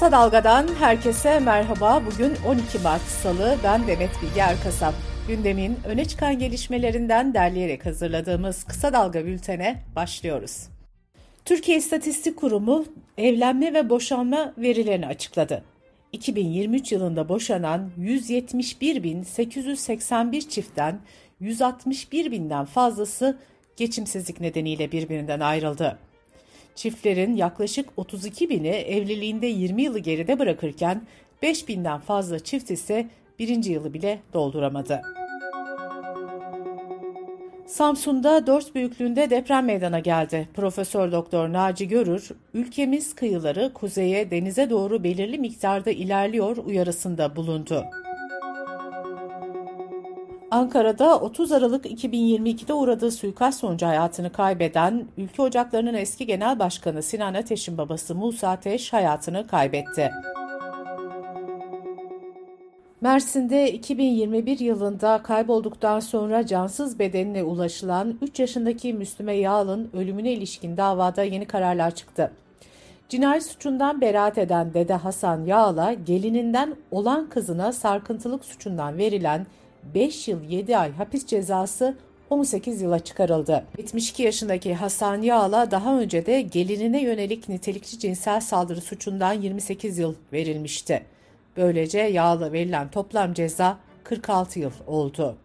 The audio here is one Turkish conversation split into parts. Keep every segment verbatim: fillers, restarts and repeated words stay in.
Kısa Dalga'dan herkese merhaba. Bugün on iki Mart Salı, ben Demet Bilge Erkasap. Gündemin öne çıkan gelişmelerinden derleyerek hazırladığımız Kısa Dalga bültene başlıyoruz. Türkiye İstatistik Kurumu evlenme ve boşanma verilerini açıkladı. iki bin yirmi üç yılında boşanan yüz yetmiş bir bin sekiz yüz seksen bir çiftten yüz altmış bir binden fazlası geçimsizlik nedeniyle birbirinden ayrıldı. Çiftlerin yaklaşık otuz iki bini evliliğinde yirmi yılı geride bırakırken beş binden fazla çift ise birinci yılı bile dolduramadı. Samsun'da dört büyüklüğünde deprem meydana geldi. Profesör Doktor Naci Görür, ülkemiz kıyıları kuzeye, denize doğru belirli miktarda ilerliyor uyarısında bulundu. Ankara'da otuz Aralık iki bin yirmi ikide uğradığı suikast sonucu hayatını kaybeden Ülke Ocakları'nın eski genel başkanı Sinan Ateş'in babası Musa Ateş hayatını kaybetti. Mersin'de iki bin yirmi bir yılında kaybolduktan sonra cansız bedenine ulaşılan üç yaşındaki Müslüme Yağal'ın ölümüne ilişkin davada yeni kararlar çıktı. Cinayet suçundan beraat eden dede Hasan Yağal'a gelininden olan kızına sarkıntılık suçundan verilen beş yıl yedi ay hapis cezası on sekiz yıla çıkarıldı. yetmiş iki yaşındaki Hasan Yağal'a daha önce de gelinine yönelik nitelikli cinsel saldırı suçundan yirmi sekiz yıl verilmişti. Böylece Yağal'a verilen toplam ceza kırk altı yıl oldu.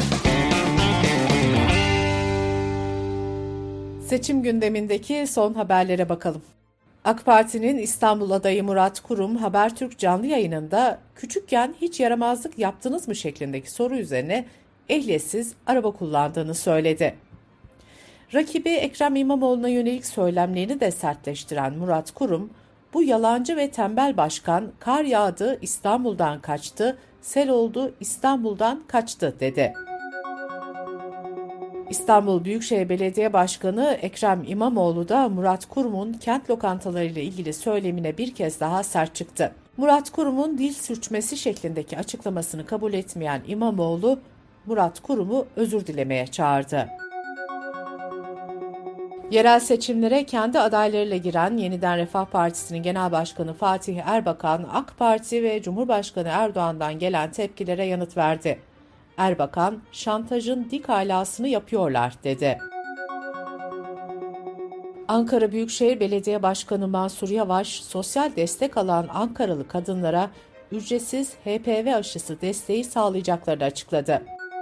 Seçim gündemindeki son haberlere bakalım. AK Parti'nin İstanbul adayı Murat Kurum, Habertürk canlı yayınında küçükken hiç yaramazlık yaptınız mı şeklindeki soru üzerine ehliyetsiz araba kullandığını söyledi. Rakibi Ekrem İmamoğlu'na yönelik söylemlerini de sertleştiren Murat Kurum, bu yalancı ve tembel başkan kar yağdı İstanbul'dan kaçtı, sel oldu İstanbul'dan kaçtı dedi. İstanbul Büyükşehir Belediye Başkanı Ekrem İmamoğlu da Murat Kurum'un kent lokantalarıyla ilgili söylemine bir kez daha sert çıktı. Murat Kurum'un dil sürçmesi şeklindeki açıklamasını kabul etmeyen İmamoğlu, Murat Kurum'u özür dilemeye çağırdı. Yerel seçimlere kendi adaylarıyla giren Yeniden Refah Partisi'nin Genel Başkanı Fatih Erbakan, AK Parti ve Cumhurbaşkanı Erdoğan'dan gelen tepkilere yanıt verdi. Erbakan, şantajın dik alasını yapıyorlar dedi. Ankara Büyükşehir Belediye Başkanı Mansur Yavaş, sosyal destek alan Ankaralı kadınlara ücretsiz H P V aşısı desteği sağlayacaklarını açıkladı.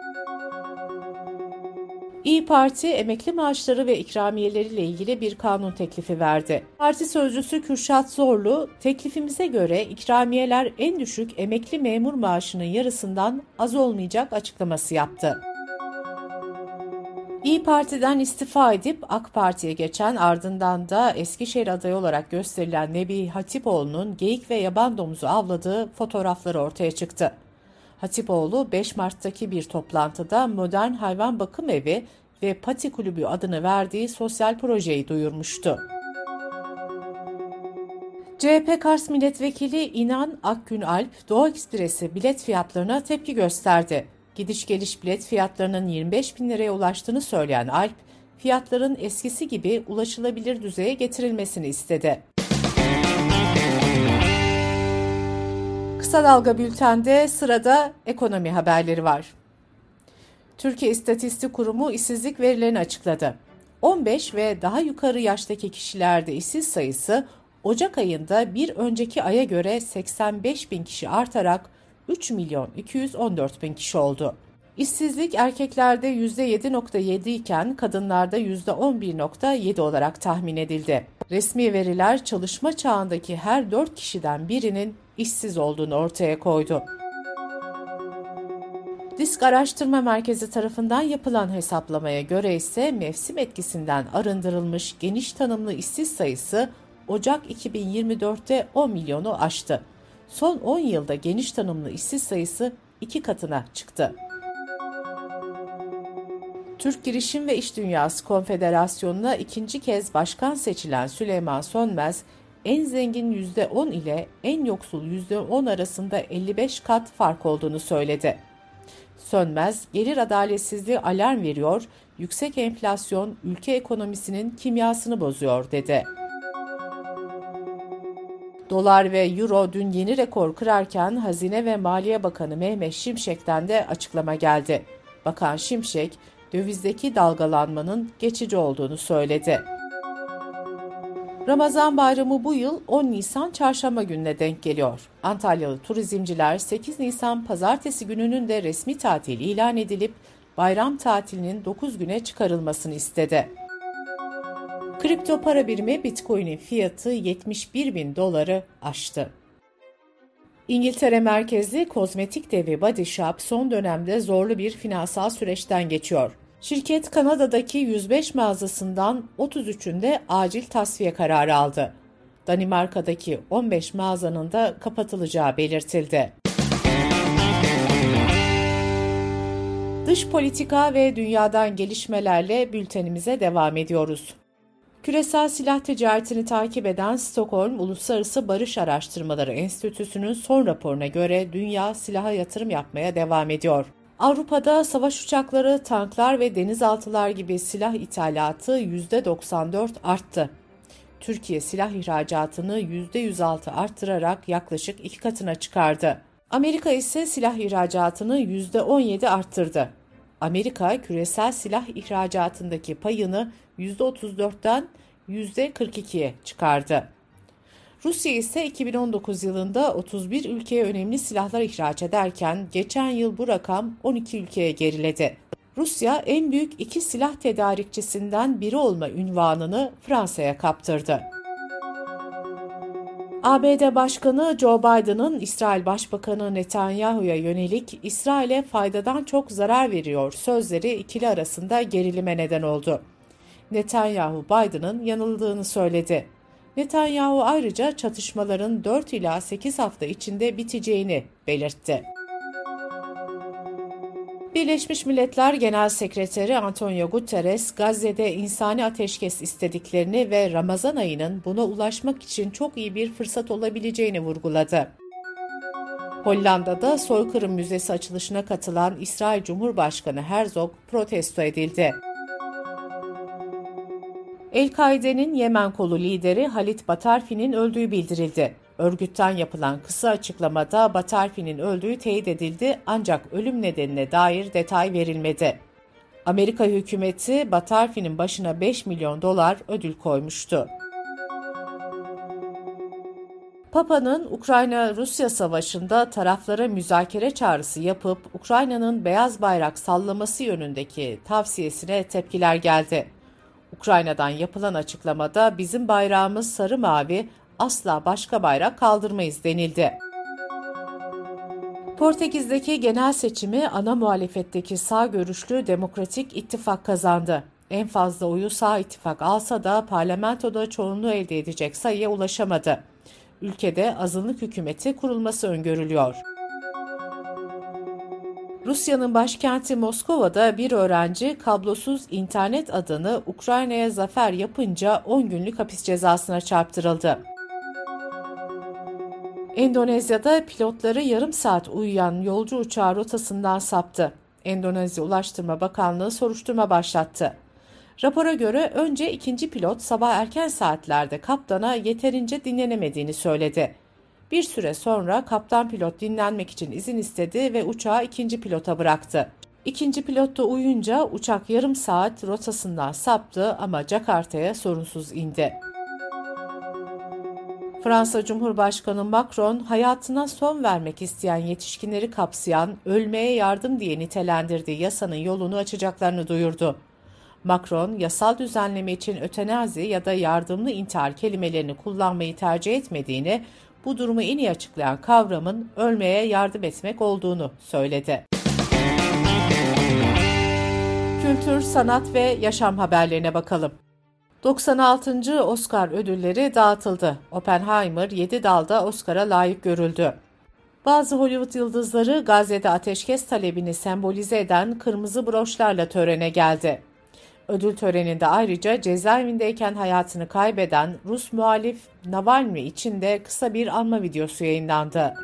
İYİ Parti, emekli maaşları ve ikramiyeleriyle ilgili bir kanun teklifi verdi. Parti sözcüsü Kürşat Zorlu, teklifimize göre ikramiyeler en düşük emekli memur maaşının yarısından az olmayacak açıklaması yaptı. İYİ Parti'den istifa edip AK Parti'ye geçen, ardından da Eskişehir adayı olarak gösterilen Nebi Hatipoğlu'nun geyik ve yaban domuzu avladığı fotoğrafları ortaya çıktı. Hatipoğlu, beş Mart'taki bir toplantıda Modern Hayvan Bakım Evi ve Pati Kulübü adını verdiği sosyal projeyi duyurmuştu. C H P Kars Milletvekili İnan Akgünalp, Doğu Ekspresi bilet fiyatlarına tepki gösterdi. Gidiş geliş bilet fiyatlarının yirmi beş bin liraya ulaştığını söyleyen Alp, fiyatların eskisi gibi ulaşılabilir düzeye getirilmesini istedi. Kısa Dalga Bülten'de sırada ekonomi haberleri var. Türkiye İstatistik Kurumu işsizlik verilerini açıkladı. on beş ve daha yukarı yaştaki kişilerde işsiz sayısı Ocak ayında bir önceki aya göre seksen beş bin kişi artarak üç milyon iki yüz on dört bin kişi oldu. İşsizlik erkeklerde yüzde yedi virgül yedi iken kadınlarda yüzde on bir virgül yedi olarak tahmin edildi. Resmi veriler çalışma çağındaki her dört kişiden birinin işsiz olduğunu ortaya koydu. Disk Araştırma Merkezi tarafından yapılan hesaplamaya göre ise mevsim etkisinden arındırılmış geniş tanımlı işsiz sayısı Ocak iki bin yirmi dörtte on milyonu aştı. Son on yılda geniş tanımlı işsiz sayısı iki katına çıktı. Türk Girişim ve İş Dünyası Konfederasyonu'na ikinci kez başkan seçilen Süleyman Sönmez, en zengin yüzde on ile en yoksul yüzde on arasında elli beş kat fark olduğunu söyledi. Sönmez, gelir adaletsizliği alarm veriyor, yüksek enflasyon ülke ekonomisinin kimyasını bozuyor dedi. Dolar ve euro dün yeni rekor kırarken Hazine ve Maliye Bakanı Mehmet Şimşek'ten de açıklama geldi. Bakan Şimşek, dövizdeki dalgalanmanın geçici olduğunu söyledi. Ramazan Bayramı bu yıl on Nisan Çarşamba gününe denk geliyor. Antalyalı turizmciler sekiz Nisan Pazartesi gününün de resmi tatil ilan edilip bayram tatilinin dokuz güne çıkarılmasını istedi. Kripto para birimi Bitcoin'in fiyatı yetmiş bir bin doları aştı. İngiltere merkezli kozmetik devi Body Shop son dönemde zorlu bir finansal süreçten geçiyor. Şirket Kanada'daki yüz beş mağazasından otuz üçünde acil tasfiye kararı aldı. Danimarka'daki on beş mağazanın da kapatılacağı belirtildi. Dış politika ve dünyadan gelişmelerle bültenimize devam ediyoruz. Küresel silah ticaretini takip eden Stockholm Uluslararası Barış Araştırmaları Enstitüsü'nün son raporuna göre dünya silaha yatırım yapmaya devam ediyor. Avrupa'da savaş uçakları, tanklar ve denizaltılar gibi silah ithalatı yüzde doksan dört arttı. Türkiye silah ihracatını yüzde yüz altı arttırarak yaklaşık iki katına çıkardı. Amerika ise silah ihracatını yüzde on yedi arttırdı. Amerika küresel silah ihracatındaki payını yüzde otuz dörtten yüzde kırk ikiye çıkardı. Rusya ise iki bin on dokuz yılında otuz bir ülkeye önemli silahlar ihraç ederken geçen yıl bu rakam on iki ülkeye geriledi. Rusya en büyük iki silah tedarikçisinden biri olma unvanını Fransa'ya kaptırdı. A B D Başkanı Joe Biden'ın İsrail Başbakanı Netanyahu'ya yönelik İsrail'e faydadan çok zarar veriyor sözleri ikili arasında gerilime neden oldu. Netanyahu Biden'ın yanıldığını söyledi. Netanyahu ayrıca çatışmaların dört ila sekiz hafta içinde biteceğini belirtti. Birleşmiş Milletler Genel Sekreteri Antonio Guterres, Gazze'de insani ateşkes istediklerini ve Ramazan ayının buna ulaşmak için çok iyi bir fırsat olabileceğini vurguladı. Hollanda'da Soykırım Müzesi açılışına katılan İsrail Cumhurbaşkanı Herzog protesto edildi. El-Kaide'nin Yemen kolu lideri Halit Batarfi'nin öldüğü bildirildi. Örgütten yapılan kısa açıklamada Batarfi'nin öldüğü teyit edildi ancak ölüm nedenine dair detay verilmedi. Amerika hükümeti Batarfi'nin başına beş milyon dolar ödül koymuştu. Papa'nın Ukrayna-Rusya savaşında taraflara müzakere çağrısı yapıp Ukrayna'nın beyaz bayrak sallaması yönündeki tavsiyesine tepkiler geldi. Ukrayna'dan yapılan açıklamada bizim bayrağımız sarı mavi, asla başka bayrak kaldırmayız denildi. Portekiz'deki genel seçimi ana muhalefetteki sağ görüşlü Demokratik İttifak kazandı. En fazla oyu sağ ittifak alsa da parlamentoda çoğunluğu elde edecek sayıya ulaşamadı. Ülkede azınlık hükümeti kurulması öngörülüyor. Rusya'nın başkenti Moskova'da bir öğrenci kablosuz internet adını Ukrayna'ya zafer yapınca on günlük hapis cezasına çarptırıldı. Endonezya'da pilotları yarım saat uyuyan yolcu uçağı rotasından saptı. Endonezya Ulaştırma Bakanlığı soruşturma başlattı. Rapora göre önce ikinci pilot sabah erken saatlerde kaptana yeterince dinlenemediğini söyledi. Bir süre sonra kaptan pilot dinlenmek için izin istedi ve uçağı ikinci pilota bıraktı. İkinci pilot da uyuyunca uçak yarım saat rotasından saptı ama Jakarta'ya sorunsuz indi. Fransa Cumhurbaşkanı Macron, hayatına son vermek isteyen yetişkinleri kapsayan ölmeye yardım diye nitelendirdiği yasanın yolunu açacaklarını duyurdu. Macron, yasal düzenleme için ötenazi ya da yardımlı intihar kelimelerini kullanmayı tercih etmediğini, bu durumu en iyi açıklayan kavramın ölmeye yardım etmek olduğunu söyledi. Kültür, sanat ve yaşam haberlerine bakalım. doksan altıncı Oscar ödülleri dağıtıldı. Oppenheimer yedi dalda Oscar'a layık görüldü. Bazı Hollywood yıldızları Gazze'de ateşkes talebini sembolize eden kırmızı broşlarla törene geldi. Ödül töreninde ayrıca cezaevindeyken hayatını kaybeden Rus muhalif Navalny için de kısa bir anma videosu yayınlandı.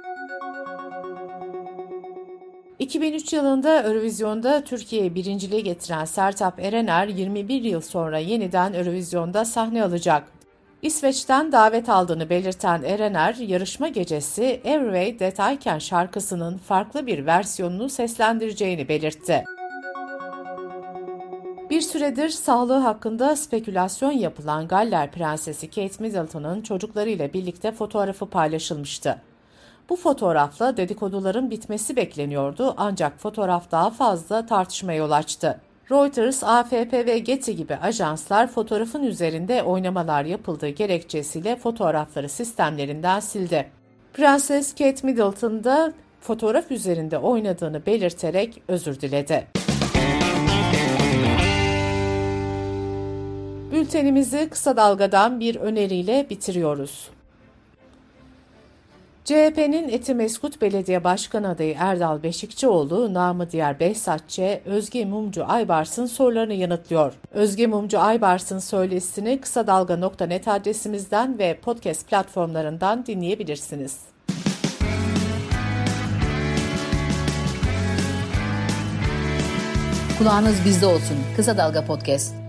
iki bin üç yılında Eurovision'da Türkiye'ye birinciliği getiren Sertab Erener yirmi bir yıl sonra yeniden Eurovision'da sahne alacak. İsveç'ten davet aldığını belirten Erener, yarışma gecesi Every Way That I Can şarkısının farklı bir versiyonunu seslendireceğini belirtti. Bir süredir sağlığı hakkında spekülasyon yapılan Galler Prensesi Kate Middleton'ın çocuklarıyla birlikte fotoğrafı paylaşılmıştı. Bu fotoğrafla dedikoduların bitmesi bekleniyordu ancak fotoğraf daha fazla tartışmaya yol açtı. Reuters, A F P ve Getty gibi ajanslar fotoğrafın üzerinde oynamalar yapıldığı gerekçesiyle fotoğrafları sistemlerinden sildi. Prenses Kate Middleton da fotoğraf üzerinde oynadığını belirterek özür diledi. Bültenimizi kısa dalgadan bir öneriyle bitiriyoruz. C H P'nin Etimeskut Belediye Başkanı adayı Erdal Beşikçioğlu, namı diğer Behzatçı, Özge Mumcu Aybars'ın sorularını yanıtlıyor. Özge Mumcu Aybars'ın söyleşisini kısa dalga nokta net adresimizden ve podcast platformlarından dinleyebilirsiniz. Kulağınız bizde olsun. Kısa Dalga Podcast.